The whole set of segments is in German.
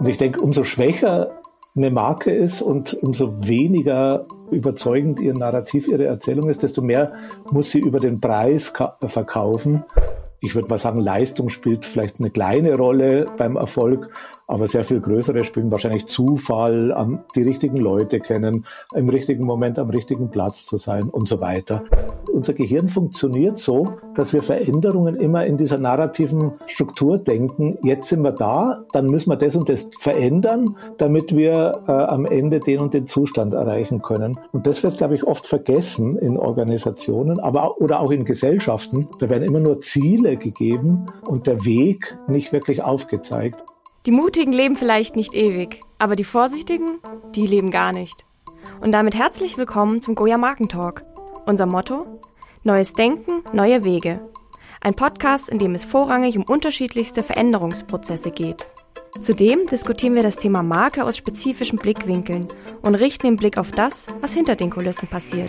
Und ich denke, umso schwächer eine Marke ist und umso weniger überzeugend ihr Narrativ, ihre Erzählung ist, desto mehr muss sie über den Preis verkaufen. Ich würde mal sagen, Leistung spielt vielleicht eine kleine Rolle beim Erfolg, aber sehr viel größere spielen wahrscheinlich Zufall, die richtigen Leute kennen, im richtigen Moment am richtigen Platz zu sein und so weiter. Unser Gehirn funktioniert so, dass wir Veränderungen immer in dieser narrativen Struktur denken. Jetzt sind wir da, dann müssen wir das und das verändern, damit wir am Ende den und den Zustand erreichen können. Und das wird, glaube ich, oft vergessen in Organisationen, oder auch in Gesellschaften. Da werden immer nur Ziele gegeben und der Weg nicht wirklich aufgezeigt. Die Mutigen leben vielleicht nicht ewig, aber die Vorsichtigen, die leben gar nicht. Und damit herzlich willkommen zum Goya Markentalk. Unser Motto? Neues Denken, neue Wege. Ein Podcast, in dem es vorrangig um unterschiedlichste Veränderungsprozesse geht. Zudem diskutieren wir das Thema Marke aus spezifischen Blickwinkeln und richten den Blick auf das, was hinter den Kulissen passiert.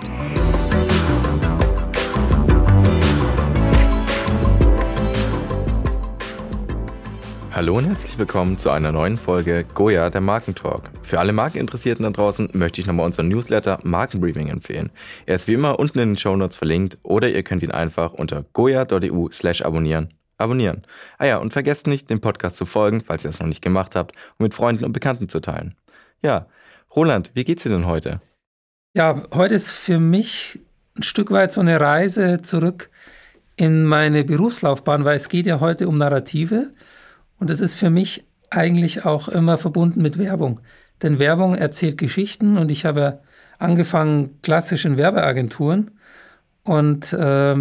Hallo und herzlich willkommen zu einer neuen Folge Goya, der Markentalk. Für alle Markeninteressierten da draußen möchte ich nochmal unseren Newsletter Markenbriefing empfehlen. Er ist wie immer unten in den Shownotes verlinkt oder ihr könnt ihn einfach unter goya.eu/abonnieren abonnieren. Und vergesst nicht, dem Podcast zu folgen, falls ihr es noch nicht gemacht habt, und mit Freunden und Bekannten zu teilen. Ja, Roland, wie geht's dir denn heute? Ja, heute ist für mich ein Stück weit so eine Reise zurück in meine Berufslaufbahn, weil es geht ja heute um Narrative. Und das ist für mich eigentlich auch immer verbunden mit Werbung. Denn Werbung erzählt Geschichten und ich habe angefangen klassisch in Werbeagenturen. Und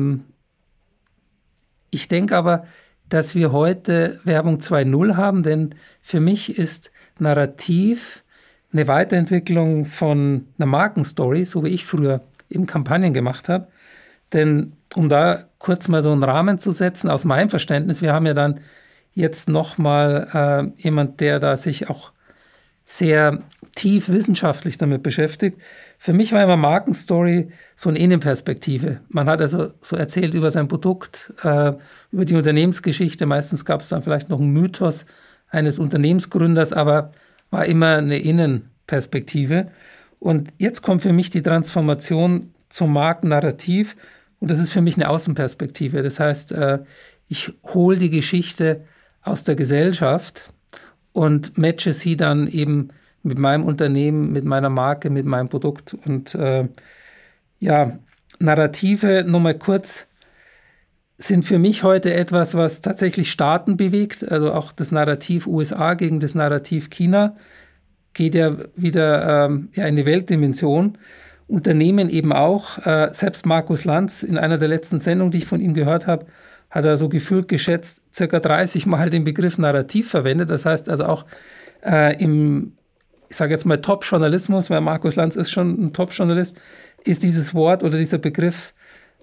ich denke aber, dass wir heute Werbung 2.0 haben, denn für mich ist Narrativ eine Weiterentwicklung von einer Markenstory, so wie ich früher eben Kampagnen gemacht habe. Denn um da kurz mal so einen Rahmen zu setzen, aus meinem Verständnis, wir haben ja dann jetzt nochmal jemand, der da sich auch sehr tief wissenschaftlich damit beschäftigt. Für mich war immer Markenstory so eine Innenperspektive. Man hat also so erzählt über sein Produkt, über die Unternehmensgeschichte. Meistens gab es dann vielleicht noch einen Mythos eines Unternehmensgründers, aber war immer eine Innenperspektive. Und jetzt kommt für mich die Transformation zum Markennarrativ und das ist für mich eine Außenperspektive. Das heißt, ich hole die Geschichte aus der Gesellschaft und matche sie dann eben mit meinem Unternehmen, mit meiner Marke, mit meinem Produkt. Und Narrative, nochmal kurz, sind für mich heute etwas, was tatsächlich Staaten bewegt. Also auch das Narrativ USA gegen das Narrativ China geht ja wieder in die Weltdimension. Unternehmen eben auch. Selbst Markus Lanz in einer der letzten Sendungen, die ich von ihm gehört habe, hat er so gefühlt geschätzt circa 30 Mal den Begriff Narrativ verwendet. Das heißt also auch im, ich sage jetzt mal Top-Journalismus, weil Markus Lanz ist schon ein Top-Journalist, ist dieses Wort oder dieser Begriff,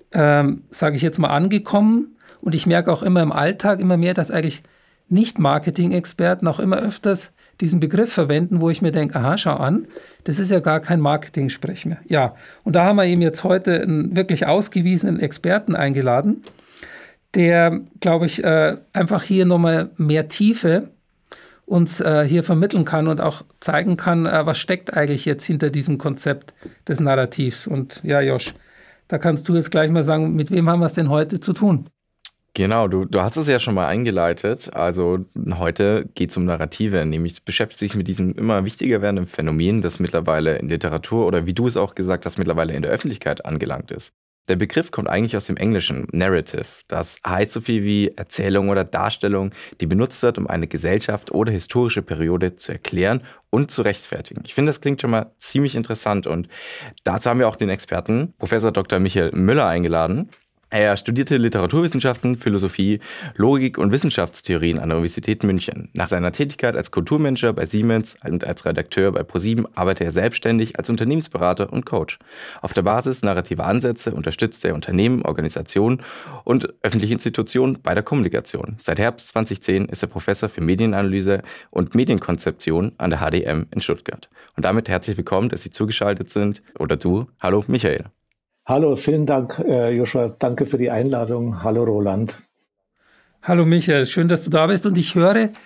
sage ich jetzt mal, angekommen. Und ich merke auch immer im Alltag immer mehr, dass eigentlich Nicht-Marketing-Experten auch immer öfters diesen Begriff verwenden, wo ich mir denke, aha, schau an, das ist ja gar kein Marketing-Sprech mehr. Ja, und da haben wir eben jetzt heute einen wirklich ausgewiesenen Experten eingeladen, der, glaube ich, einfach hier nochmal mehr Tiefe uns hier vermitteln kann und auch zeigen kann, was steckt eigentlich jetzt hinter diesem Konzept des Narrativs. Und ja, Josh, da kannst du jetzt gleich mal sagen, mit wem haben wir es denn heute zu tun? Genau, du hast es ja schon mal eingeleitet. Also heute geht es um Narrative, nämlich beschäftigt sich mit diesem immer wichtiger werdenden Phänomen, das mittlerweile in Literatur oder wie du es auch gesagt hast, mittlerweile in der Öffentlichkeit angelangt ist. Der Begriff kommt eigentlich aus dem Englischen, Narrative. Das heißt so viel wie Erzählung oder Darstellung, die benutzt wird, um eine Gesellschaft oder historische Periode zu erklären und zu rechtfertigen. Ich finde, das klingt schon mal ziemlich interessant und dazu haben wir auch den Experten, Professor Dr. Michael Müller, eingeladen. Er studierte Literaturwissenschaften, Philosophie, Logik und Wissenschaftstheorien an der Universität München. Nach seiner Tätigkeit als Kulturmanager bei Siemens und als Redakteur bei ProSieben arbeitet er selbstständig als Unternehmensberater und Coach. Auf der Basis narrativer Ansätze unterstützt er Unternehmen, Organisationen und öffentliche Institutionen bei der Kommunikation. Seit Herbst 2010 ist er Professor für Medienanalyse und Medienkonzeption an der HDM in Stuttgart. Und damit herzlich willkommen, dass Sie zugeschaltet sind. Oder du. Hallo Michael. Hallo, vielen Dank, Joshua. Danke für die Einladung. Hallo, Roland. Hallo, Michael. Schön, dass du da bist. Und ich höre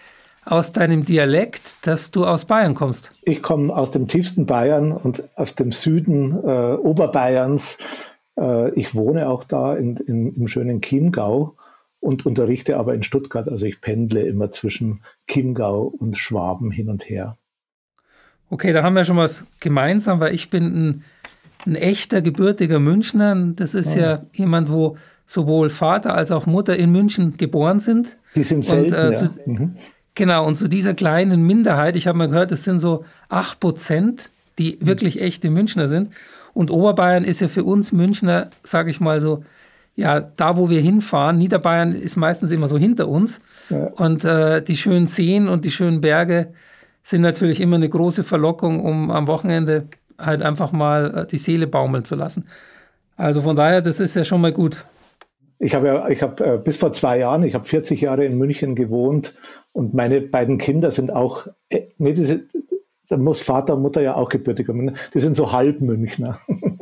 aus deinem Dialekt, dass du aus Bayern kommst. Ich komme aus dem tiefsten Bayern und aus dem Süden Oberbayerns. Ich wohne auch da im schönen Chiemgau und unterrichte aber in Stuttgart. Also ich pendle immer zwischen Chiemgau und Schwaben hin und her. Okay, da haben wir schon was gemeinsam, weil ich bin ein echter gebürtiger Münchner. Das ist ja jemand, wo sowohl Vater als auch Mutter in München geboren sind. Die sind selten, Genau, und zu dieser kleinen Minderheit, ich habe mal gehört, es sind so 8%, die wirklich echte Münchner sind. Und Oberbayern ist ja für uns Münchner, sage ich mal so, ja, da wo wir hinfahren, Niederbayern ist meistens immer so hinter uns. Ja. Und die schönen Seen und die schönen Berge sind natürlich immer eine große Verlockung, um am Wochenende halt einfach mal die Seele baumeln zu lassen. Also von daher, das ist ja schon mal gut. Ich habe bis vor 2 Jahren, ich habe 40 Jahre in München gewohnt und meine beiden Kinder sind auch, da muss Vater und Mutter ja auch gebürtig kommen, die sind so Halbmünchner.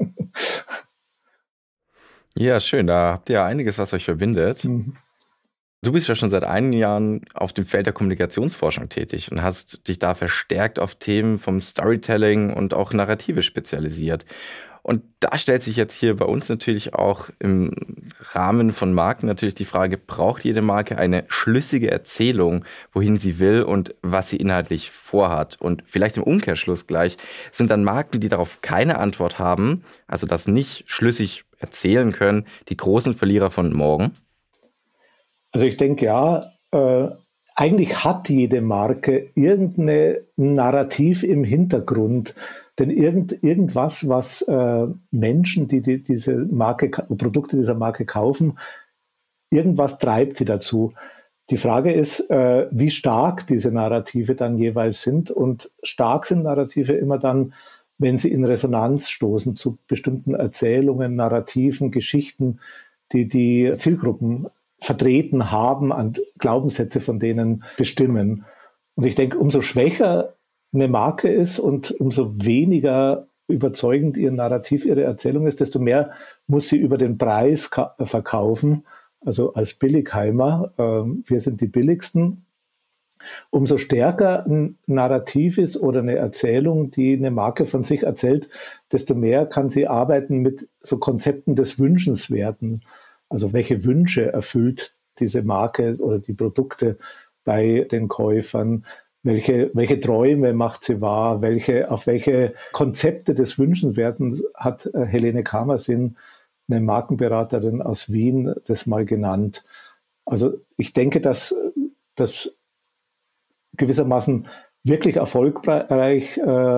Ja, schön, da habt ihr ja einiges, was euch verbindet. Mhm. Du bist ja schon seit einigen Jahren auf dem Feld der Kommunikationsforschung tätig und hast dich da verstärkt auf Themen vom Storytelling und auch Narrative spezialisiert. Und da stellt sich jetzt hier bei uns natürlich auch im Rahmen von Marken natürlich die Frage, braucht jede Marke eine schlüssige Erzählung, wohin sie will und was sie inhaltlich vorhat? Und vielleicht im Umkehrschluss gleich, sind dann Marken, die darauf keine Antwort haben, also das nicht schlüssig erzählen können, die großen Verlierer von morgen? Also ich denke eigentlich hat jede Marke irgendein Narrativ im Hintergrund. Denn irgendwas, was Menschen, die diese Marke, Produkte dieser Marke kaufen, irgendwas treibt sie dazu. Die Frage ist, wie stark diese Narrative dann jeweils sind. Und stark sind Narrative immer dann, wenn sie in Resonanz stoßen zu bestimmten Erzählungen, Narrativen, Geschichten, die Zielgruppen vertreten haben, an Glaubenssätze von denen bestimmen. Und ich denke, umso schwächer eine Marke ist und umso weniger überzeugend ihr Narrativ, ihre Erzählung ist, desto mehr muss sie über den Preis verkaufen, also als Billigheimer. Wir sind die billigsten. Umso stärker ein Narrativ ist oder eine Erzählung, die eine Marke von sich erzählt, desto mehr kann sie arbeiten mit so Konzepten des Wünschenswerten. Also welche Wünsche erfüllt diese Marke oder die Produkte bei den Käufern? Welche Träume macht sie wahr? Auf welche Konzepte des Wünschenswerten hat Helene Kamersin, eine Markenberaterin aus Wien, das mal genannt? Also ich denke, dass das gewissermaßen wirklich erfolgreich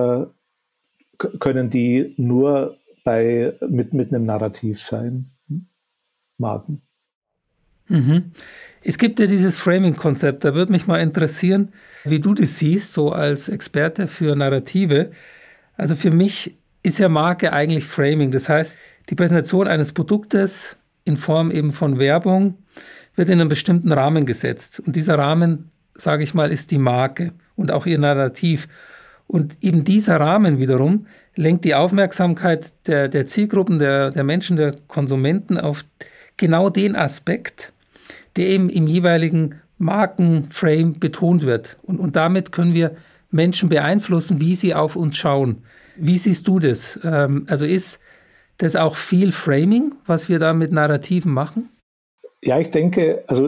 können die nur mit einem Narrativ sein. Marken. Mhm. Es gibt ja dieses Framing-Konzept, da würde mich mal interessieren, wie du das siehst, so als Experte für Narrative. Also für mich ist ja Marke eigentlich Framing, das heißt, die Präsentation eines Produktes in Form eben von Werbung wird in einen bestimmten Rahmen gesetzt. Und dieser Rahmen, sage ich mal, ist die Marke und auch ihr Narrativ. Und eben dieser Rahmen wiederum lenkt die Aufmerksamkeit der Zielgruppen, der Menschen, der Konsumenten auf genau den Aspekt, der eben im jeweiligen Markenframe betont wird. Und damit können wir Menschen beeinflussen, wie sie auf uns schauen. Wie siehst du das? Also ist das auch viel Framing, was wir da mit Narrativen machen? Ja, ich denke, also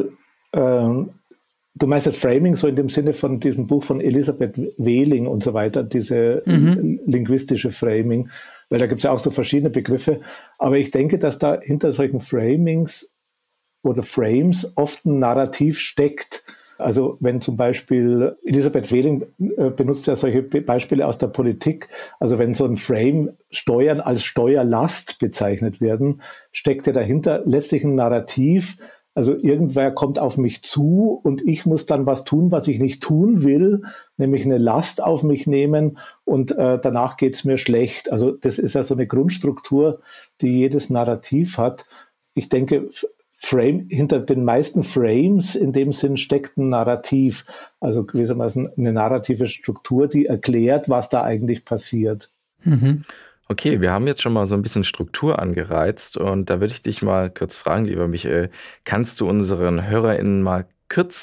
du meinst das Framing so in dem Sinne von diesem Buch von Elisabeth Wehling und so weiter, diese linguistische Framing, weil da gibt es ja auch so verschiedene Begriffe. Aber ich denke, dass da hinter solchen Framings oder Frames oft ein Narrativ steckt. Also wenn zum Beispiel, Elisabeth Wehling benutzt ja solche Beispiele aus der Politik, also wenn so ein Frame Steuern als Steuerlast bezeichnet werden, steckt ja dahinter letztlich ein Narrativ. Also irgendwer kommt auf mich zu und ich muss dann was tun, was ich nicht tun will, nämlich eine Last auf mich nehmen und danach geht es mir schlecht. Also das ist ja so eine Grundstruktur, die jedes Narrativ hat. Ich denke, hinter den meisten Frames in dem Sinn steckt ein Narrativ, also gewissermaßen eine narrative Struktur, die erklärt, was da eigentlich passiert. Mhm. Okay, wir haben jetzt schon mal so ein bisschen Struktur angereizt und da würde ich dich mal kurz fragen, lieber Michael, kannst du unseren HörerInnen mal kurz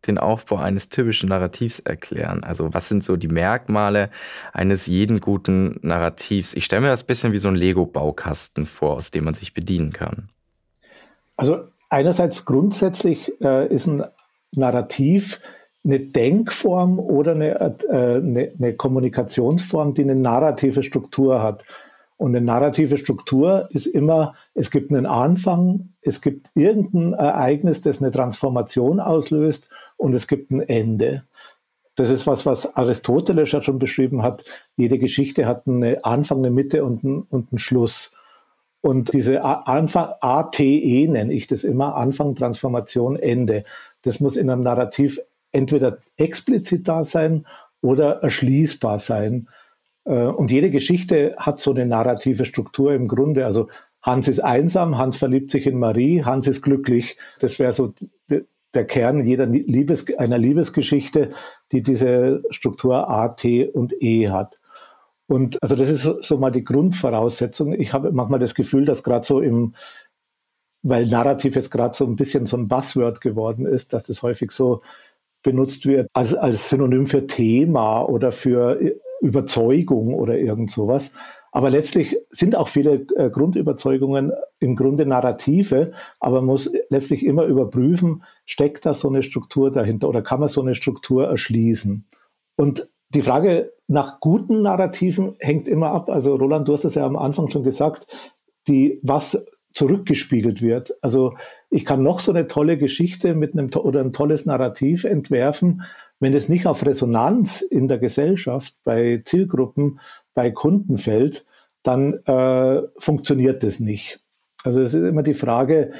den Aufbau eines typischen Narrativs erklären? Also was sind so die Merkmale eines jeden guten Narrativs? Ich stelle mir das ein bisschen wie so ein Lego-Baukasten vor, aus dem man sich bedienen kann. Also einerseits grundsätzlich ist ein Narrativ eine Denkform oder eine Kommunikationsform, die eine narrative Struktur hat. Und eine narrative Struktur ist immer, es gibt einen Anfang, es gibt irgendein Ereignis, das eine Transformation auslöst und es gibt ein Ende. Das ist was Aristoteles ja schon beschrieben hat. Jede Geschichte hat einen Anfang, eine Mitte und einen Schluss. Und diese Anfang, ATE nenne ich das immer, Anfang, Transformation, Ende. Das muss in einem Narrativ entweder explizit da sein oder erschließbar sein. Und jede Geschichte hat so eine narrative Struktur im Grunde. Also Hans ist einsam, Hans verliebt sich in Marie, Hans ist glücklich. Das wäre so der Kern einer Liebesgeschichte, die diese Struktur A, T und E hat. Und also das ist so mal die Grundvoraussetzung. Ich habe manchmal das Gefühl, dass gerade so weil Narrativ jetzt gerade so ein bisschen so ein Buzzword geworden ist, dass das häufig so benutzt wird als Synonym für Thema oder für Überzeugung oder irgend sowas. Aber letztlich sind auch viele Grundüberzeugungen im Grunde Narrative, aber man muss letztlich immer überprüfen, steckt da so eine Struktur dahinter oder kann man so eine Struktur erschließen? Und die Frage nach guten Narrativen hängt immer ab. Also Roland, du hast es ja am Anfang schon gesagt, was zurückgespiegelt wird. Also ich kann noch so eine tolle Geschichte oder ein tolles Narrativ entwerfen, wenn es nicht auf Resonanz in der Gesellschaft, bei Zielgruppen, bei Kunden fällt, dann funktioniert das nicht. Also es ist immer die Frage,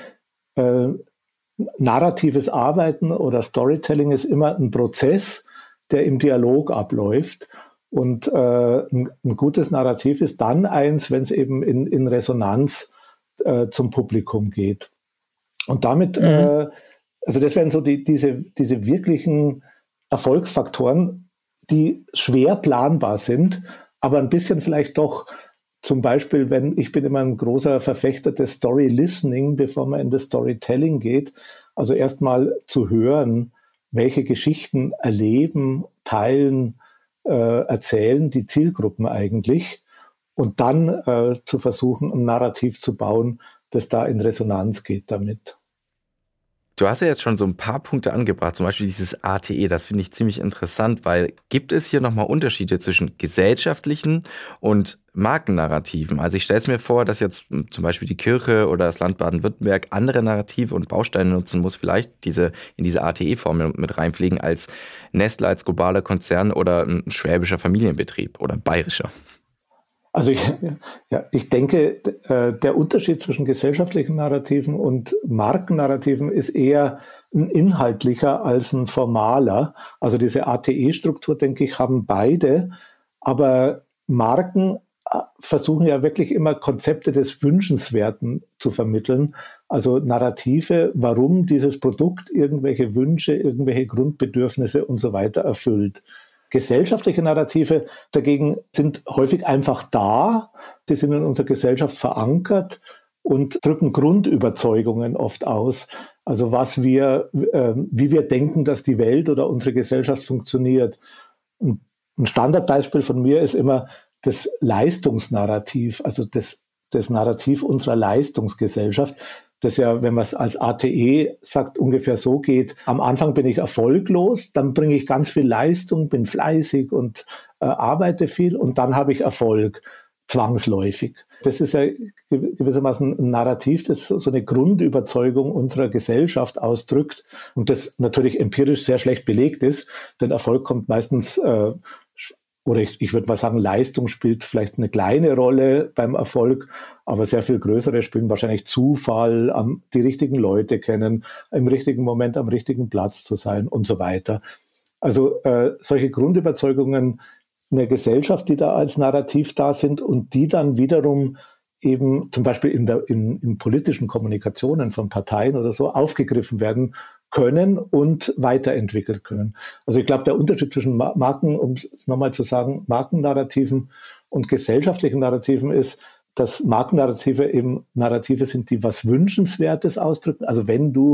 narratives Arbeiten oder Storytelling ist immer ein Prozess, der im Dialog abläuft. Und ein gutes Narrativ ist dann eins, wenn es eben in Resonanz zum Publikum geht. Und damit, also das wären so diese wirklichen Erfolgsfaktoren, die schwer planbar sind, aber ein bisschen vielleicht doch, zum Beispiel, ich bin immer ein großer Verfechter des Story-Listening, bevor man in das Storytelling geht. Also erstmal zu hören, welche Geschichten erleben, teilen, erzählen die Zielgruppen eigentlich und dann zu versuchen, ein Narrativ zu bauen, das da in Resonanz geht damit. Du hast ja jetzt schon so ein paar Punkte angebracht, zum Beispiel dieses ATE, das finde ich ziemlich interessant, weil gibt es hier nochmal Unterschiede zwischen gesellschaftlichen und Markennarrativen? Also ich stelle es mir vor, dass jetzt zum Beispiel die Kirche oder das Land Baden-Württemberg andere Narrative und Bausteine nutzen muss, vielleicht in diese ATE-Formel mit reinfliegen als Nestle als globaler Konzern oder ein schwäbischer Familienbetrieb oder bayerischer. Also ich denke, der Unterschied zwischen gesellschaftlichen Narrativen und Markennarrativen ist eher ein inhaltlicher als ein formaler. Also diese ATE-Struktur, denke ich, haben beide. Aber Marken versuchen ja wirklich immer Konzepte des Wünschenswerten zu vermitteln. Also Narrative, warum dieses Produkt irgendwelche Wünsche, irgendwelche Grundbedürfnisse und so weiter erfüllt. Gesellschaftliche Narrative dagegen sind häufig einfach da, die sind in unserer Gesellschaft verankert und drücken Grundüberzeugungen oft aus. Also wie wir denken, dass die Welt oder unsere Gesellschaft funktioniert. Und ein Standardbeispiel von mir ist immer das Leistungsnarrativ, also das Narrativ unserer Leistungsgesellschaft, das ja, wenn man es als ATE sagt, ungefähr so geht. Am Anfang bin ich erfolglos, dann bringe ich ganz viel Leistung, bin fleißig und arbeite viel und dann habe ich Erfolg, zwangsläufig. Das ist ja gewissermaßen ein Narrativ, das so eine Grundüberzeugung unserer Gesellschaft ausdrückt und das natürlich empirisch sehr schlecht belegt ist, denn Erfolg kommt meistens oder ich würde mal sagen, Leistung spielt vielleicht eine kleine Rolle beim Erfolg, aber sehr viel größere spielen wahrscheinlich Zufall, die richtigen Leute kennen, im richtigen Moment am richtigen Platz zu sein und so weiter. Also solche Grundüberzeugungen in der Gesellschaft, die da als Narrativ da sind und die dann wiederum eben zum Beispiel in politischen Kommunikationen von Parteien oder so aufgegriffen werden können und weiterentwickelt können. Also ich glaube, der Unterschied zwischen Marken, um es nochmal zu sagen, Markennarrativen und gesellschaftlichen Narrativen ist, dass Markennarrative eben Narrative sind, die was Wünschenswertes ausdrücken. Also wenn du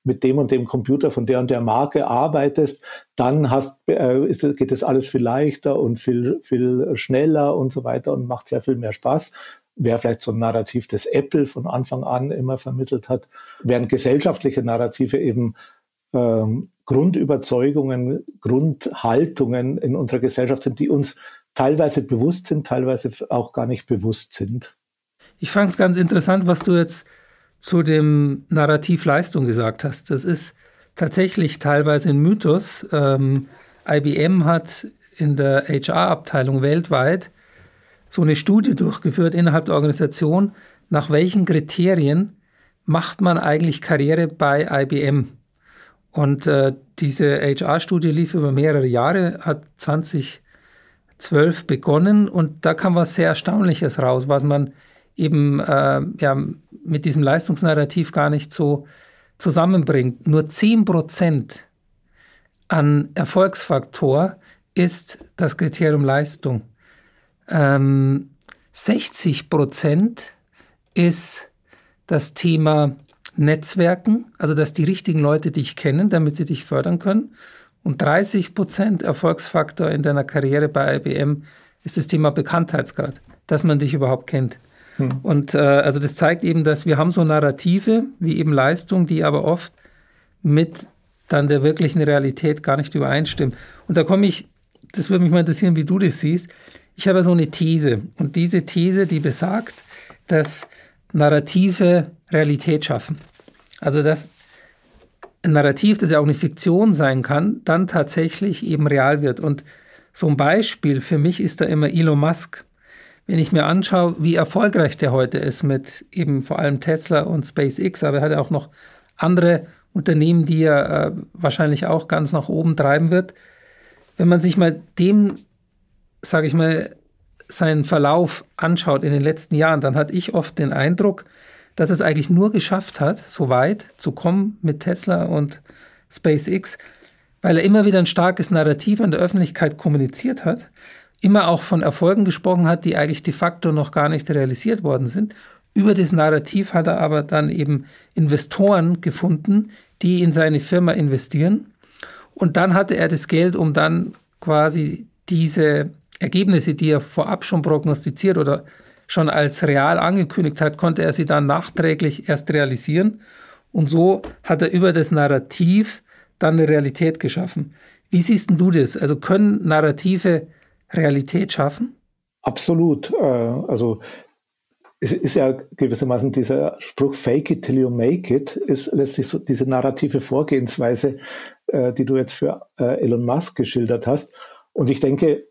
mit dem und dem Computer von der und der Marke arbeitest, dann geht es alles viel leichter und viel schneller und so weiter und macht sehr viel mehr Spaß. Wäre vielleicht so ein Narrativ, das Apple von Anfang an immer vermittelt hat, während gesellschaftliche Narrative eben Grundüberzeugungen, Grundhaltungen in unserer Gesellschaft sind, die uns teilweise bewusst sind, teilweise auch gar nicht bewusst sind. Ich fand es ganz interessant, was du jetzt zu dem Narrativ Leistung gesagt hast. Das ist tatsächlich teilweise ein Mythos. IBM hat in der HR-Abteilung weltweit so eine Studie durchgeführt innerhalb der Organisation, nach welchen Kriterien macht man eigentlich Karriere bei IBM. Und diese HR-Studie lief über mehrere Jahre, hat 2012 begonnen und da kam was sehr Erstaunliches raus, was man eben mit diesem Leistungsnarrativ gar nicht so zusammenbringt. Nur 10% an Erfolgsfaktor ist das Kriterium Leistung. 60% ist das Thema Netzwerken, also dass die richtigen Leute dich kennen, damit sie dich fördern können. Und 30% Erfolgsfaktor in deiner Karriere bei IBM ist das Thema Bekanntheitsgrad, dass man dich überhaupt kennt. Und also das zeigt eben, dass wir haben so Narrative wie eben Leistung, die aber oft mit dann der wirklichen Realität gar nicht übereinstimmen. Und da das würde mich mal interessieren, wie du das siehst. Ich habe so eine These und diese These, die besagt, dass Narrative Realität schaffen. Also dass ein Narrativ, das ja auch eine Fiktion sein kann, dann tatsächlich eben real wird. Und so ein Beispiel für mich ist da immer Elon Musk. Wenn ich mir anschaue, wie erfolgreich der heute ist mit eben vor allem Tesla und SpaceX, aber er hat ja auch noch andere Unternehmen, die er wahrscheinlich auch ganz nach oben treiben wird. Wenn man sich mal seinen Verlauf anschaut in den letzten Jahren, dann hatte ich oft den Eindruck, dass es eigentlich nur geschafft hat, so weit zu kommen mit Tesla und SpaceX, weil er immer wieder ein starkes Narrativ an der Öffentlichkeit kommuniziert hat, immer auch von Erfolgen gesprochen hat, die eigentlich de facto noch gar nicht realisiert worden sind. Über das Narrativ hat er aber dann eben Investoren gefunden, die in seine Firma investieren. Und dann hatte er das Geld, um dann quasi diese Ergebnisse, die er vorab schon prognostiziert oder schon als real angekündigt hat, konnte er sie dann nachträglich erst realisieren. Und so hat er über das Narrativ dann eine Realität geschaffen. Wie siehst denn du das? Also können Narrative Realität schaffen? Absolut. Also es ist ja gewissermaßen dieser Spruch "Fake it till you make it", lässt sich so diese narrative Vorgehensweise, die du jetzt für Elon Musk geschildert hast. Und ich denke,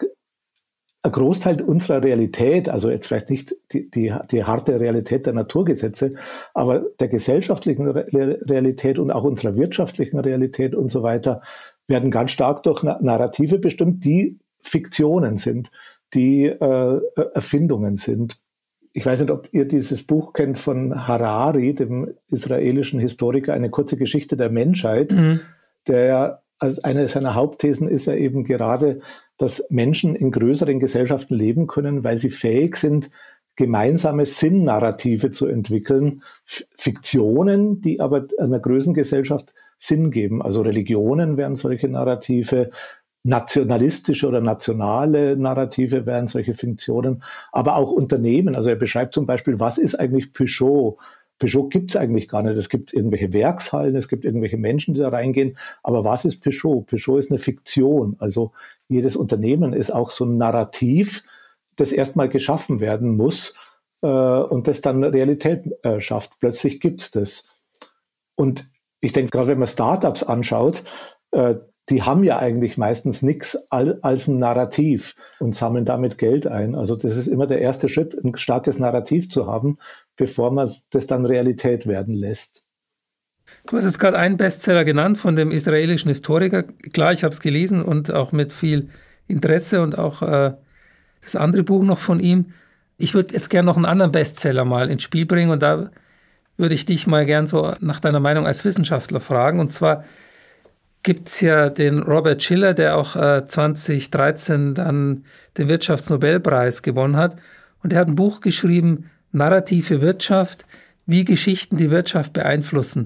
ein Großteil unserer Realität, also jetzt vielleicht nicht die harte Realität der Naturgesetze, aber der gesellschaftlichen Realität und auch unserer wirtschaftlichen Realität und so weiter, werden ganz stark durch Narrative bestimmt, die Fiktionen sind, die Erfindungen sind. Ich weiß nicht, ob ihr dieses Buch kennt von Harari, dem israelischen Historiker, eine kurze Geschichte der Menschheit, der als eine seiner Hauptthesen ist ja eben gerade, dass Menschen in größeren Gesellschaften leben können, weil sie fähig sind, gemeinsame Sinnnarrative zu entwickeln, Fiktionen, die aber einer größeren Gesellschaft Sinn geben. Also Religionen wären solche Narrative, nationalistische oder nationale Narrative wären solche Fiktionen, aber auch Unternehmen. Also er beschreibt zum Beispiel, was ist eigentlich Peugeot? Peugeot gibt es eigentlich gar nicht. Es gibt irgendwelche Werkshallen, es gibt irgendwelche Menschen, die da reingehen. Aber was ist Peugeot? Peugeot ist eine Fiktion. Also jedes Unternehmen ist auch so ein Narrativ, das erstmal geschaffen werden muss und das dann Realität schafft. Plötzlich gibt es das. Und ich denke, gerade wenn man Startups anschaut, die haben ja eigentlich meistens nichts als ein Narrativ und sammeln damit Geld ein. Also das ist immer der erste Schritt, ein starkes Narrativ zu haben, bevor man das dann Realität werden lässt. Du hast jetzt gerade einen Bestseller genannt von dem israelischen Historiker. Klar, ich habe es gelesen und auch mit viel Interesse und auch das andere Buch noch von ihm. Ich würde jetzt gerne noch einen anderen Bestseller mal ins Spiel bringen und da würde ich dich mal gern so nach deiner Meinung als Wissenschaftler fragen. Und zwar gibt es ja den Robert Shiller, der auch 2013 dann den Wirtschaftsnobelpreis gewonnen hat. Und er hat ein Buch geschrieben, Narrative Wirtschaft, wie Geschichten die Wirtschaft beeinflussen.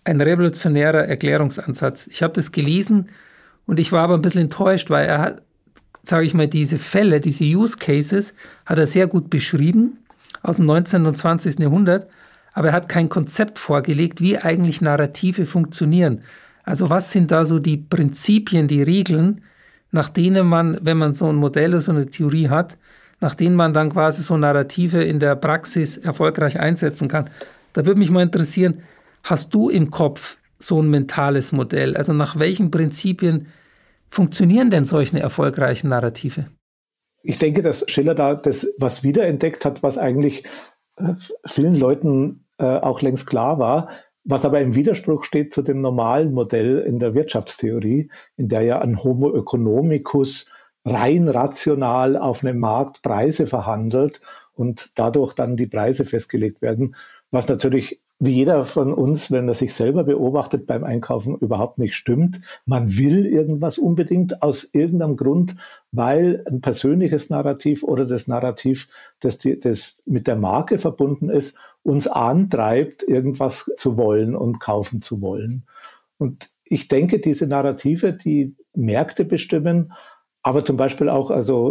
ein revolutionärer Erklärungsansatz. Ich habe das gelesen und ich war aber ein bisschen enttäuscht, weil er hat, sage ich mal, diese Fälle, diese Use Cases hat er sehr gut beschrieben aus dem 19. und 20. Jahrhundert, aber er hat kein Konzept vorgelegt, wie eigentlich Narrative funktionieren. Also was sind da so die Prinzipien, die Regeln, nach denen man, wenn man so ein Modell oder so eine Theorie hat, nach denen man dann quasi so Narrative in der Praxis erfolgreich einsetzen kann. Da würde mich mal interessieren, hast du im Kopf so ein mentales Modell? Also nach welchen Prinzipien funktionieren denn solche erfolgreichen Narrative? Ich denke, dass Schiller da das was wiederentdeckt hat, was eigentlich vielen Leuten auch längst klar war, was aber im Widerspruch steht zu dem normalen Modell in der Wirtschaftstheorie, in der ja ein Homo economicus rein rational auf einem Markt Preise verhandelt und dadurch dann die Preise festgelegt werden, was natürlich wie jeder von uns, wenn er sich selber beobachtet beim Einkaufen, überhaupt nicht stimmt. Man will irgendwas unbedingt aus irgendeinem Grund, weil ein persönliches Narrativ oder das Narrativ, das mit der Marke verbunden ist, uns antreibt, irgendwas zu wollen und kaufen zu wollen. Und ich denke, diese Narrative, die Märkte bestimmen, aber zum Beispiel auch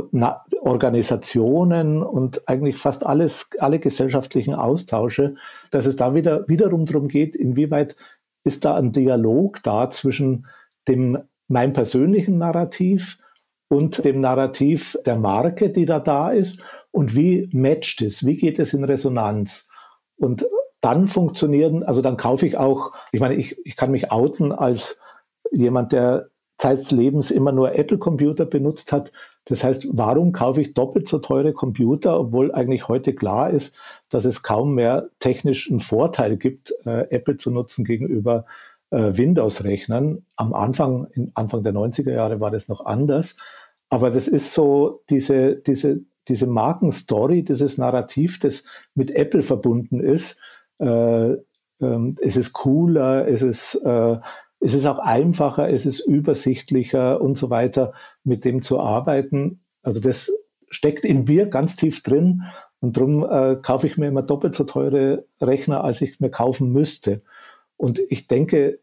Organisationen und eigentlich fast alle gesellschaftlichen Austausche, dass es da wiederum darum geht, inwieweit ist da ein Dialog da zwischen meinem persönlichen Narrativ und dem Narrativ der Marke, die da ist, und wie matcht es, wie geht es in Resonanz? Und dann dann kaufe ich auch, ich meine, ich kann mich outen als jemand, der Zeit des Lebens immer nur Apple-Computer benutzt hat. Das heißt, warum kaufe ich doppelt so teure Computer, obwohl eigentlich heute klar ist, dass es kaum mehr technisch einen Vorteil gibt, Apple zu nutzen gegenüber Windows-Rechnern. Anfang der 90er Jahre war das noch anders. Aber das ist so diese Markenstory, dieses Narrativ, das mit Apple verbunden ist. Es ist cooler, es ist auch einfacher, es ist übersichtlicher und so weiter, mit dem zu arbeiten. Also das steckt in mir ganz tief drin und darum kaufe ich mir immer doppelt so teure Rechner, als ich mir kaufen müsste. Und ich denke,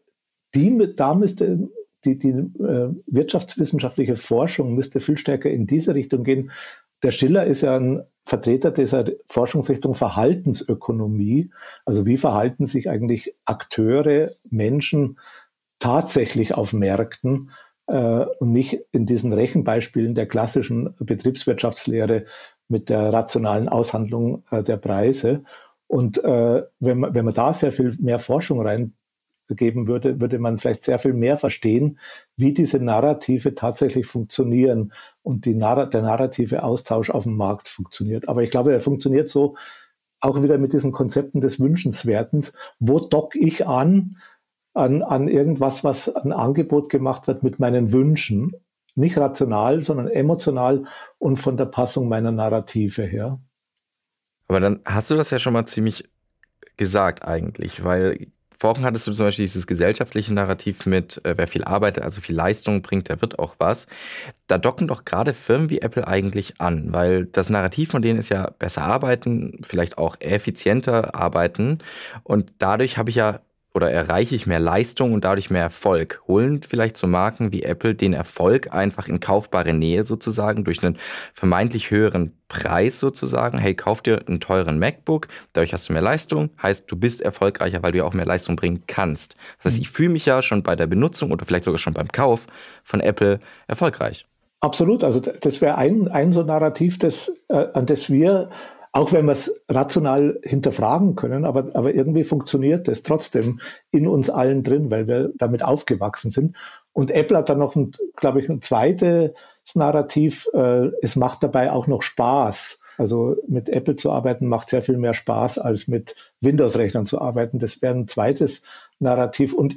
da müsste die wirtschaftswissenschaftliche Forschung müsste viel stärker in diese Richtung gehen. Der Schiller ist ja ein Vertreter dieser Forschungsrichtung Verhaltensökonomie. Also wie verhalten sich eigentlich Akteure, Menschen tatsächlich auf Märkten und nicht in diesen Rechenbeispielen der klassischen Betriebswirtschaftslehre mit der rationalen Aushandlung der Preise. Und wenn man da sehr viel mehr Forschung reingeben würde man vielleicht sehr viel mehr verstehen, wie diese Narrative tatsächlich funktionieren und der narrative Austausch auf dem Markt funktioniert. Aber ich glaube, er funktioniert so auch wieder mit diesen Konzepten des Wünschenswertens. Wo docke ich an irgendwas, was ein Angebot gemacht wird mit meinen Wünschen, nicht rational, sondern emotional und von der Passung meiner Narrative her. Aber dann hast du das ja schon mal ziemlich gesagt eigentlich, weil vorhin hattest du zum Beispiel dieses gesellschaftliche Narrativ mit, wer viel arbeitet, also viel Leistung bringt, der wird auch was. Da docken doch gerade Firmen wie Apple eigentlich an, weil das Narrativ von denen ist ja besser arbeiten, vielleicht auch effizienter arbeiten und dadurch erreiche ich mehr Leistung und dadurch mehr Erfolg. Holen vielleicht so Marken wie Apple den Erfolg einfach in kaufbare Nähe sozusagen durch einen vermeintlich höheren Preis sozusagen. Hey, kauf dir einen teuren MacBook, dadurch hast du mehr Leistung, heißt du bist erfolgreicher, weil du ja auch mehr Leistung bringen kannst. Das heißt, ich fühle mich ja schon bei der Benutzung oder vielleicht sogar schon beim Kauf von Apple erfolgreich. Absolut, also das wäre ein so Narrativ, an das wir, auch wenn wir es rational hinterfragen können, aber irgendwie funktioniert das trotzdem in uns allen drin, weil wir damit aufgewachsen sind. Und Apple hat dann noch, ein zweites Narrativ, es macht dabei auch noch Spaß. Also mit Apple zu arbeiten macht sehr viel mehr Spaß, als mit Windows-Rechnern zu arbeiten. Das wäre ein zweites Narrativ. Und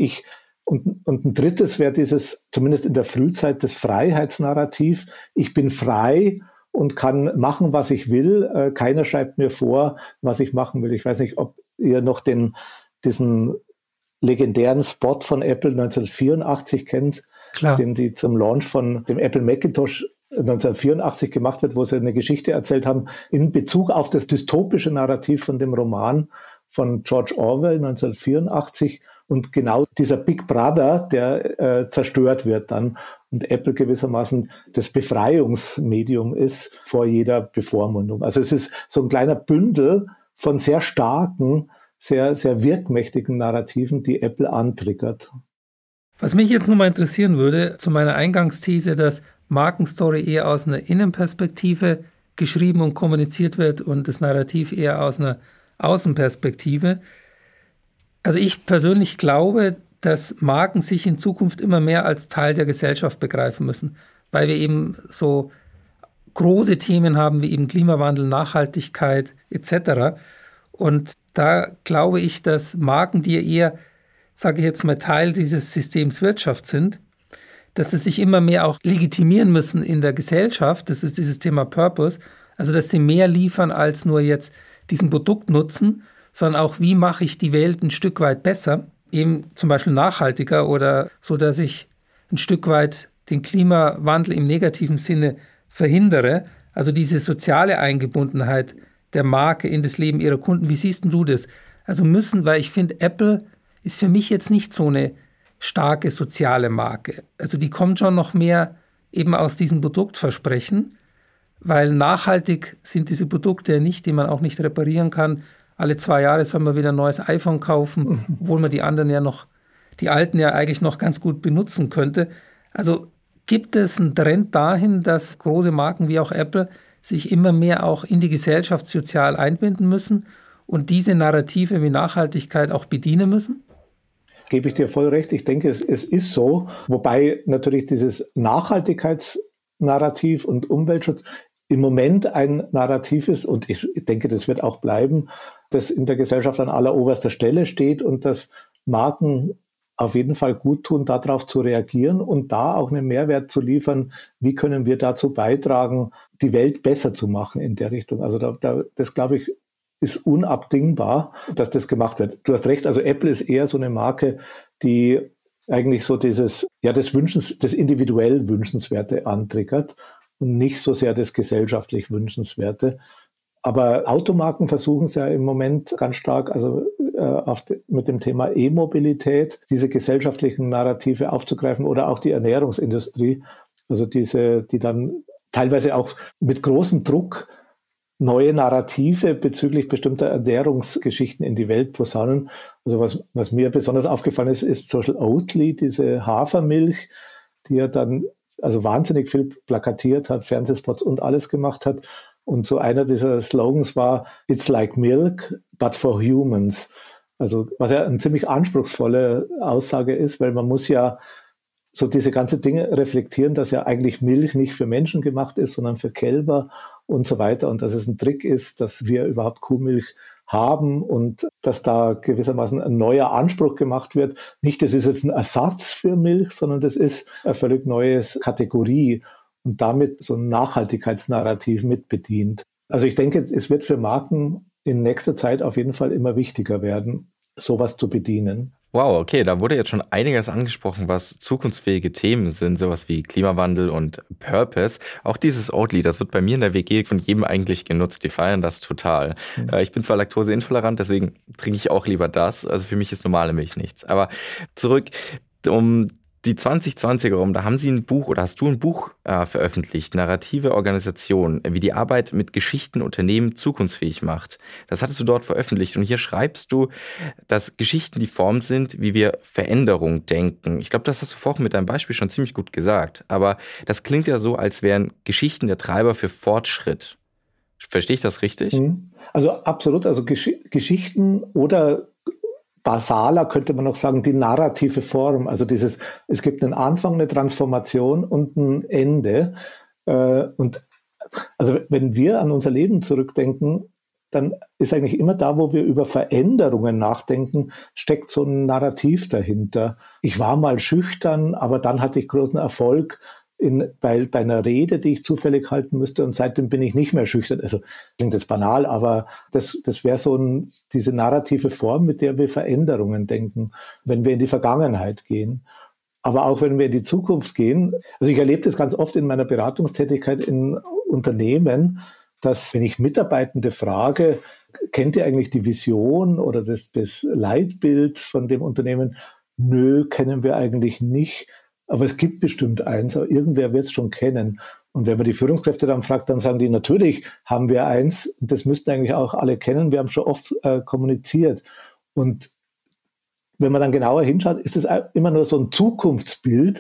ein drittes wäre dieses, zumindest in der Frühzeit, das Freiheitsnarrativ. Ich bin frei und kann machen, was ich will. Keiner schreibt mir vor, was ich machen will. Ich weiß nicht, ob ihr noch diesen legendären Spot von Apple 1984 kennt, Klar. Den sie zum Launch von dem Apple Macintosh 1984 gemacht wird, wo sie eine Geschichte erzählt haben in Bezug auf das dystopische Narrativ von dem Roman von George Orwell 1984, Und genau dieser Big Brother, der zerstört wird dann und Apple gewissermaßen das Befreiungsmedium ist vor jeder Bevormundung. Also es ist so ein kleiner Bündel von sehr starken, sehr, sehr wirkmächtigen Narrativen, die Apple antriggert. Was mich jetzt nochmal interessieren würde, zu meiner Eingangsthese, dass Markenstory eher aus einer Innenperspektive geschrieben und kommuniziert wird und das Narrativ eher aus einer Außenperspektive. Also ich persönlich glaube, dass Marken sich in Zukunft immer mehr als Teil der Gesellschaft begreifen müssen, weil wir eben so große Themen haben wie eben Klimawandel, Nachhaltigkeit etc. Und da glaube ich, dass Marken, die eher, sage ich jetzt mal, Teil dieses Systems Wirtschaft sind, dass sie sich immer mehr auch legitimieren müssen in der Gesellschaft. Das ist dieses Thema Purpose. Also dass sie mehr liefern als nur jetzt diesen Produktnutzen, sondern auch, wie mache ich die Welt ein Stück weit besser, eben zum Beispiel nachhaltiger oder so, dass ich ein Stück weit den Klimawandel im negativen Sinne verhindere. Also diese soziale Eingebundenheit der Marke in das Leben ihrer Kunden. Wie siehst du das? Also weil ich finde, Apple ist für mich jetzt nicht so eine starke soziale Marke. Also die kommt schon noch mehr eben aus diesem Produktversprechen, weil nachhaltig sind diese Produkte ja nicht, die man auch nicht reparieren kann. Alle 2 Jahre soll man wieder ein neues iPhone kaufen, obwohl man die alten ja eigentlich noch ganz gut benutzen könnte. Also gibt es einen Trend dahin, dass große Marken wie auch Apple sich immer mehr auch in die Gesellschaft sozial einbinden müssen und diese Narrative wie Nachhaltigkeit auch bedienen müssen? Gebe ich dir voll recht. Ich denke, es ist so. Wobei natürlich dieses Nachhaltigkeitsnarrativ und Umweltschutz im Moment ein Narrativ ist, und ich denke, das wird auch bleiben, das in der Gesellschaft an alleroberster Stelle steht und dass Marken auf jeden Fall gut tun, darauf zu reagieren und da auch einen Mehrwert zu liefern. Wie können wir dazu beitragen, die Welt besser zu machen in der Richtung? Also das, glaube ich, ist unabdingbar, dass das gemacht wird. Du hast recht, also Apple ist eher so eine Marke, die eigentlich so das individuell Wünschenswerte antriggert und nicht so sehr das gesellschaftlich Wünschenswerte. Aber Automarken versuchen es ja im Moment ganz stark, also mit dem Thema E-Mobilität, diese gesellschaftlichen Narrative aufzugreifen oder auch die Ernährungsindustrie, also die dann teilweise auch mit großem Druck neue Narrative bezüglich bestimmter Ernährungsgeschichten in die Welt posaunen. Also was mir besonders aufgefallen ist zum Beispiel Oatly, diese Hafermilch, die ja dann also wahnsinnig viel plakatiert hat, Fernsehspots und alles gemacht hat. Und so einer dieser Slogans war, "It's like milk, but for humans." Also was ja eine ziemlich anspruchsvolle Aussage ist, weil man muss ja so diese ganze Dinge reflektieren, dass ja eigentlich Milch nicht für Menschen gemacht ist, sondern für Kälber und so weiter. Und dass es ein Trick ist, dass wir überhaupt Kuhmilch haben und dass da gewissermaßen ein neuer Anspruch gemacht wird. Nicht, das ist jetzt ein Ersatz für Milch, sondern das ist eine völlig neue Kategorie und damit so ein Nachhaltigkeitsnarrativ mitbedient. Also ich denke, es wird für Marken in nächster Zeit auf jeden Fall immer wichtiger werden, sowas zu bedienen. Wow, okay, da wurde jetzt schon einiges angesprochen, was zukunftsfähige Themen sind, sowas wie Klimawandel und Purpose. Auch dieses Oatly, das wird bei mir in der WG von jedem eigentlich genutzt. Die feiern das total. Ich bin zwar laktoseintolerant, deswegen trinke ich auch lieber das. Also für mich ist normale Milch nichts. Aber zurück um die 2020er rum, da haben Sie ein Buch oder hast du ein Buch veröffentlicht, Narrative Organisation, wie die Arbeit mit Geschichten Unternehmen zukunftsfähig macht. Das hattest du dort veröffentlicht und hier schreibst du, dass Geschichten die Form sind, wie wir Veränderung denken. Ich glaube, das hast du vorhin mit deinem Beispiel schon ziemlich gut gesagt, aber das klingt ja so, als wären Geschichten der Treiber für Fortschritt. Verstehe ich das richtig? Also absolut, also Geschichten oder basaler könnte man noch sagen, die narrative Form, also es gibt einen Anfang, eine Transformation und ein Ende. Und also wenn wir an unser Leben zurückdenken, dann ist eigentlich immer da, wo wir über Veränderungen nachdenken, steckt so ein Narrativ dahinter. Ich war mal schüchtern, aber dann hatte ich großen Erfolg bei einer Rede, die ich zufällig halten müsste, und seitdem bin ich nicht mehr schüchtern. Also klingt jetzt banal, aber das wäre so diese narrative Form, mit der wir Veränderungen denken, wenn wir in die Vergangenheit gehen. Aber auch wenn wir in die Zukunft gehen. Also ich erlebe das ganz oft in meiner Beratungstätigkeit in Unternehmen, dass wenn ich Mitarbeitende frage, kennt ihr eigentlich die Vision oder das Leitbild von dem Unternehmen? Nö, kennen wir eigentlich nicht. Aber es gibt bestimmt eins, aber irgendwer wird es schon kennen. Und wenn man die Führungskräfte dann fragt, dann sagen die, natürlich haben wir eins. Und das müssten eigentlich auch alle kennen. Wir haben schon oft kommuniziert. Und wenn man dann genauer hinschaut, ist es immer nur so ein Zukunftsbild.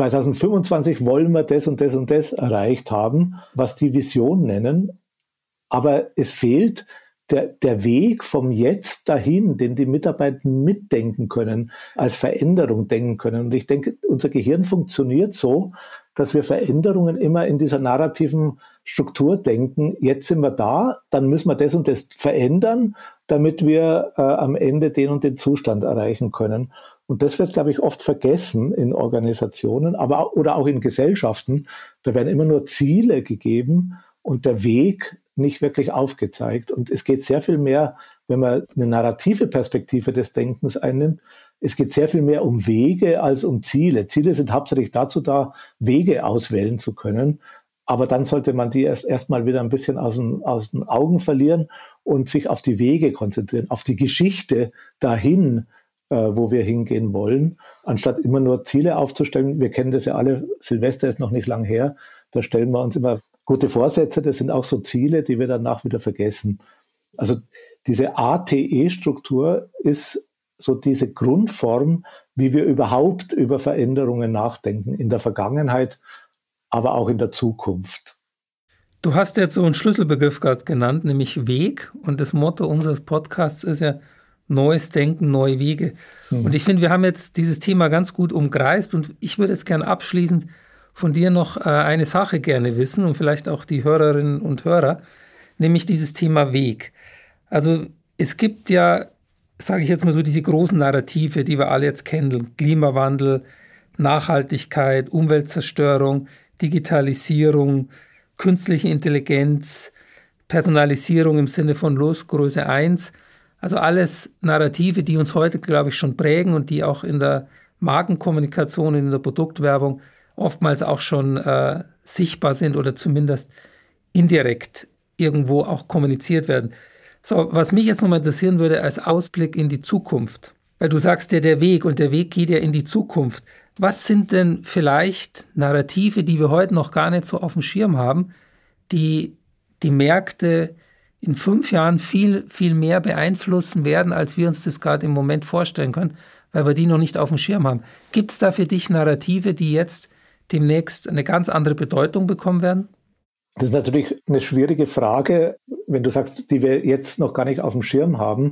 2025 wollen wir das und das und das erreicht haben, was die Vision nennen. Aber es fehlt der Weg vom Jetzt dahin, den die Mitarbeiter mitdenken können, als Veränderung denken können. Und ich denke, unser Gehirn funktioniert so, dass wir Veränderungen immer in dieser narrativen Struktur denken. Jetzt sind wir da, dann müssen wir das und das verändern, damit wir am Ende den und den Zustand erreichen können. Und das wird, glaube ich, oft vergessen in Organisationen, oder auch in Gesellschaften. Da werden immer nur Ziele gegeben und der Weg nicht wirklich aufgezeigt. Und es geht sehr viel mehr, wenn man eine narrative Perspektive des Denkens einnimmt, es geht sehr viel mehr um Wege als um Ziele. Ziele sind hauptsächlich dazu da, Wege auswählen zu können. Aber dann sollte man die erst mal wieder ein bisschen aus den Augen verlieren und sich auf die Wege konzentrieren, auf die Geschichte dahin, wo wir hingehen wollen, anstatt immer nur Ziele aufzustellen. Wir kennen das ja alle, Silvester ist noch nicht lang her, da stellen wir uns immer gute Vorsätze, das sind auch so Ziele, die wir danach wieder vergessen. Also diese ATE-Struktur ist so diese Grundform, wie wir überhaupt über Veränderungen nachdenken, in der Vergangenheit, aber auch in der Zukunft. Du hast jetzt so einen Schlüsselbegriff gerade genannt, nämlich Weg. Und das Motto unseres Podcasts ist ja Neues Denken, neue Wege. Und ich finde, wir haben jetzt dieses Thema ganz gut umkreist. Und ich würde jetzt gerne abschließend von dir noch eine Sache gerne wissen und vielleicht auch die Hörerinnen und Hörer, nämlich dieses Thema Weg. Also es gibt ja, sage ich jetzt mal so, diese großen Narrative, die wir alle jetzt kennen, Klimawandel, Nachhaltigkeit, Umweltzerstörung, Digitalisierung, künstliche Intelligenz, Personalisierung im Sinne von Losgröße 1. Also alles Narrative, die uns heute, glaube ich, schon prägen und die auch in der Markenkommunikation, in der Produktwerbung oftmals auch schon sichtbar sind oder zumindest indirekt irgendwo auch kommuniziert werden. So, was mich jetzt nochmal interessieren würde als Ausblick in die Zukunft, weil du sagst ja der Weg und der Weg geht ja in die Zukunft. Was sind denn vielleicht Narrative, die wir heute noch gar nicht so auf dem Schirm haben, die die Märkte in 5 Jahren viel, viel mehr beeinflussen werden, als wir uns das gerade im Moment vorstellen können, weil wir die noch nicht auf dem Schirm haben? Gibt es da für dich Narrative, die jetzt demnächst eine ganz andere Bedeutung bekommen werden? Das ist natürlich eine schwierige Frage, wenn du sagst, die wir jetzt noch gar nicht auf dem Schirm haben.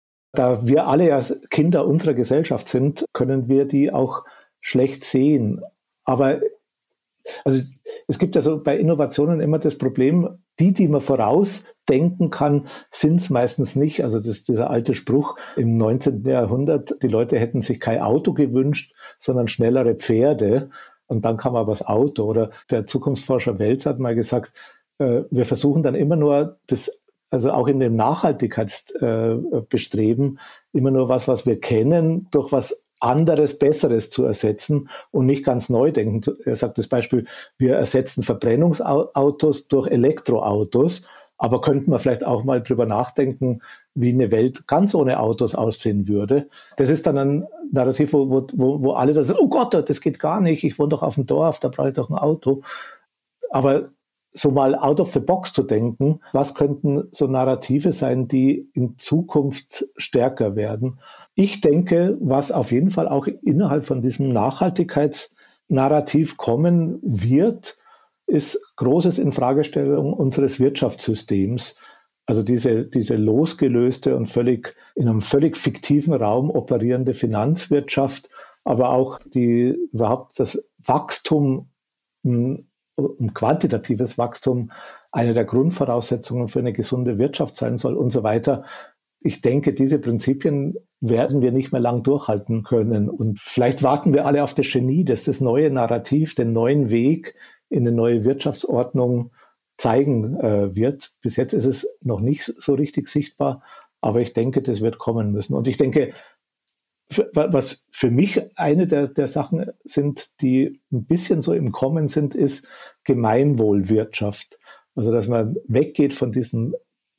Da wir alle ja Kinder unserer Gesellschaft sind, können wir die auch schlecht sehen. Aber also es gibt ja so bei Innovationen immer das Problem, die man vorausdenken kann, sind es meistens nicht. Also dieser alte Spruch im 19. Jahrhundert, die Leute hätten sich kein Auto gewünscht, sondern schnellere Pferde. Und dann kam aber das Auto. Oder der Zukunftsforscher Welz hat mal gesagt, wir versuchen dann immer nur also auch in dem Nachhaltigkeitsbestreben, immer nur was wir kennen, durch was anderes, Besseres zu ersetzen und nicht ganz neu denken. Er sagt das Beispiel, wir ersetzen Verbrennungsautos durch Elektroautos, aber könnten wir vielleicht auch mal drüber nachdenken, wie eine Welt ganz ohne Autos aussehen würde. Das ist dann ein Narrativ, wo alle da sagen, oh Gott, das geht gar nicht, ich wohne doch auf dem Dorf, da brauche ich doch ein Auto. Aber so mal out of the box zu denken, was könnten so Narrative sein, die in Zukunft stärker werden? Ich denke, was auf jeden Fall auch innerhalb von diesem Nachhaltigkeitsnarrativ kommen wird, ist großes Infragestellung unseres Wirtschaftssystems. Also diese losgelöste und in einem völlig fiktiven Raum operierende Finanzwirtschaft, aber auch überhaupt das Wachstum, ein quantitatives Wachstum, eine der Grundvoraussetzungen für eine gesunde Wirtschaft sein soll und so weiter. Ich denke, diese Prinzipien werden wir nicht mehr lang durchhalten können. Und vielleicht warten wir alle auf das Genie, das neue Narrativ, den neuen Weg in eine neue Wirtschaftsordnung zeigen wird. Bis jetzt ist es noch nicht so richtig sichtbar, aber ich denke, das wird kommen müssen. Und ich denke, was für mich eine der Sachen sind, die ein bisschen so im Kommen sind, ist Gemeinwohlwirtschaft. Also, dass man weggeht von diesem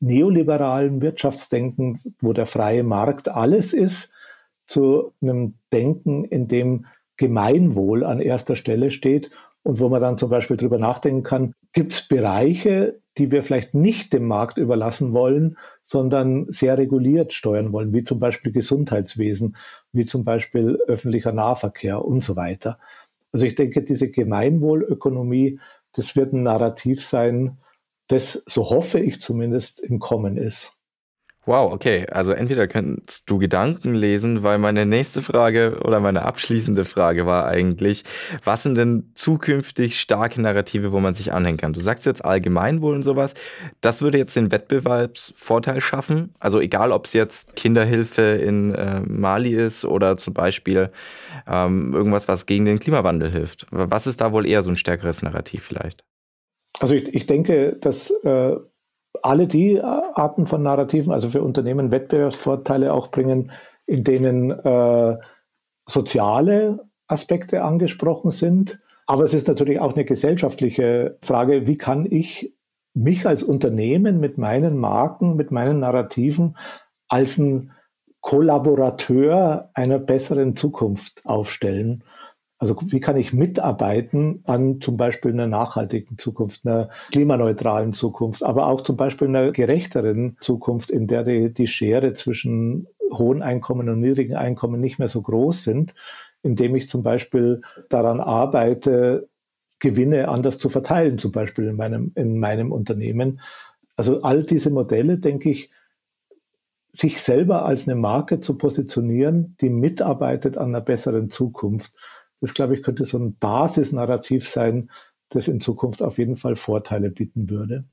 neoliberalen Wirtschaftsdenken, wo der freie Markt alles ist, zu einem Denken, in dem Gemeinwohl an erster Stelle steht und wo man dann zum Beispiel drüber nachdenken kann, gibt es Bereiche, die wir vielleicht nicht dem Markt überlassen wollen, sondern sehr reguliert steuern wollen, wie zum Beispiel Gesundheitswesen, wie zum Beispiel öffentlicher Nahverkehr und so weiter. Also ich denke, diese Gemeinwohlökonomie, das wird ein Narrativ sein, das, so hoffe ich zumindest, im Kommen ist. Wow, okay. Also entweder kannst du Gedanken lesen, weil meine nächste Frage oder meine abschließende Frage war eigentlich, was sind denn zukünftig starke Narrative, wo man sich anhängen kann? Du sagst jetzt Allgemeinwohl und sowas. Das würde jetzt den Wettbewerbsvorteil schaffen. Also egal, ob es jetzt Kinderhilfe in Mali ist oder zum Beispiel irgendwas, was gegen den Klimawandel hilft. Was ist da wohl eher so ein stärkeres Narrativ vielleicht? Also ich denke, dass alle die Arten von Narrativen, also für Unternehmen Wettbewerbsvorteile auch bringen, in denen soziale Aspekte angesprochen sind. Aber es ist natürlich auch eine gesellschaftliche Frage, wie kann ich mich als Unternehmen mit meinen Marken, mit meinen Narrativen als ein Kollaborateur einer besseren Zukunft aufstellen? Also wie kann ich mitarbeiten an zum Beispiel einer nachhaltigen Zukunft, einer klimaneutralen Zukunft, aber auch zum Beispiel einer gerechteren Zukunft, in der die Schere zwischen hohen Einkommen und niedrigen Einkommen nicht mehr so groß sind, indem ich zum Beispiel daran arbeite, Gewinne anders zu verteilen, zum Beispiel in meinem Unternehmen. Also all diese Modelle, denke ich, sich selber als eine Marke zu positionieren, die mitarbeitet an einer besseren Zukunft. Das, glaube ich, könnte so ein Basisnarrativ sein, das in Zukunft auf jeden Fall Vorteile bieten würde.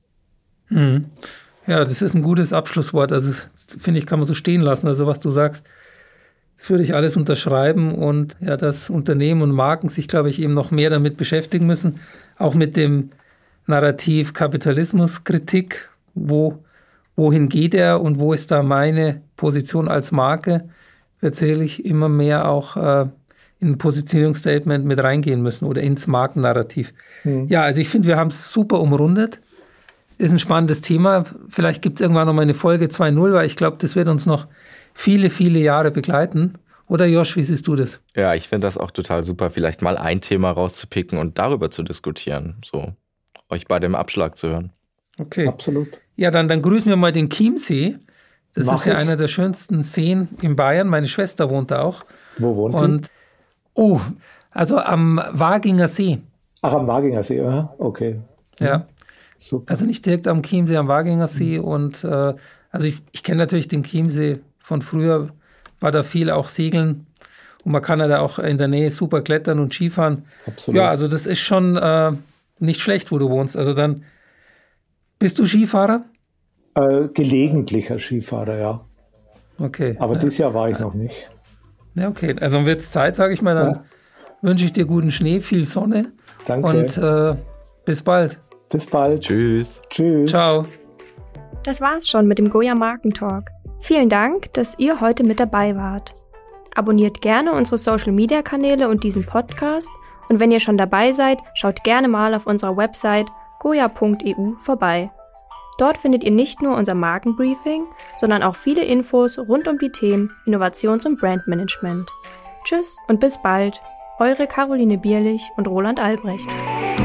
Ja, das ist ein gutes Abschlusswort. Also, finde ich, kann man so stehen lassen. Also, was du sagst, das würde ich alles unterschreiben. Und ja, dass Unternehmen und Marken sich, glaube ich, eben noch mehr damit beschäftigen müssen. Auch mit dem Narrativ Kapitalismuskritik. Wohin geht er und wo ist da meine Position als Marke? Wird sicherlich immer mehr auch in ein Positionierungsstatement mit reingehen müssen oder ins Markennarrativ. Ja, also ich finde, wir haben es super umrundet. Ist ein spannendes Thema. Vielleicht gibt es irgendwann noch mal eine Folge 2.0, weil ich glaube, das wird uns noch viele, viele Jahre begleiten. Oder Josh, wie siehst du das? Ja, ich finde das auch total super, vielleicht mal ein Thema rauszupicken und darüber zu diskutieren. So, euch bei dem Abschlag zu hören. Okay. Absolut. Ja, dann grüßen wir mal den Chiemsee. Das ist ja einer der schönsten Seen in Bayern. Meine Schwester wohnt da auch. Wo wohnt die? Also am Waginger See. Ach, am Waginger See, okay. Ja. Super. Also nicht direkt am Chiemsee, am Waginger See. Und also ich kenne natürlich den Chiemsee von früher, war da viel auch segeln. Und man kann ja da auch in der Nähe super klettern und Skifahren. Absolut. Ja, also das ist schon nicht schlecht, wo du wohnst. Also dann, bist du Skifahrer? Gelegentlicher Skifahrer, ja. Okay. Aber dieses Jahr war ich noch nicht. Ja, okay. Also dann wird es Zeit, sage ich mal. Dann wünsche ich dir guten Schnee, viel Sonne. Danke. Und bis bald. Bis bald. Tschüss. Tschüss. Ciao. Das war's schon mit dem Goya Markentalk. Vielen Dank, dass ihr heute mit dabei wart. Abonniert gerne unsere Social-Media-Kanäle und diesen Podcast. Und wenn ihr schon dabei seid, schaut gerne mal auf unserer Website goya.eu vorbei. Dort findet ihr nicht nur unser Markenbriefing, sondern auch viele Infos rund um die Themen Innovations- und Brandmanagement. Tschüss und bis bald, eure Caroline Bierlich und Roland Albrecht.